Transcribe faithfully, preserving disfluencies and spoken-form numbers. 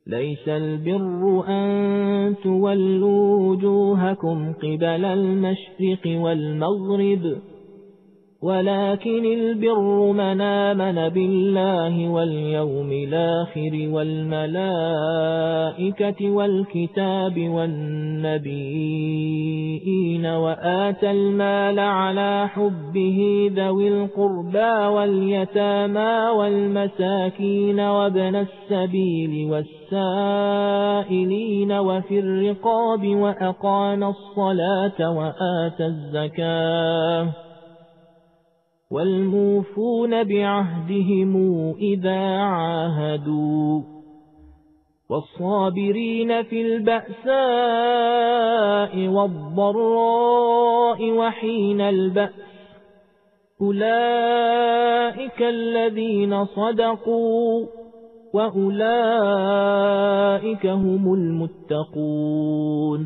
ليس البر أن تولوا وجوهكم قبل المشرق والمغرب ولكن البر من آمن بالله واليوم الآخر والملائكة والكتاب والنبيين وآتى المال على حبه ذوي القربى واليتامى والمساكين وابن السبيل والسائلين وفي الرقاب وأقام الصلاة وآتى الزكاة والموفون بعهدهم إذا عاهدوا والصابرين في البأساء والضراء وحين البأس أولئك الذين صدقوا وأولئك هم المتقون.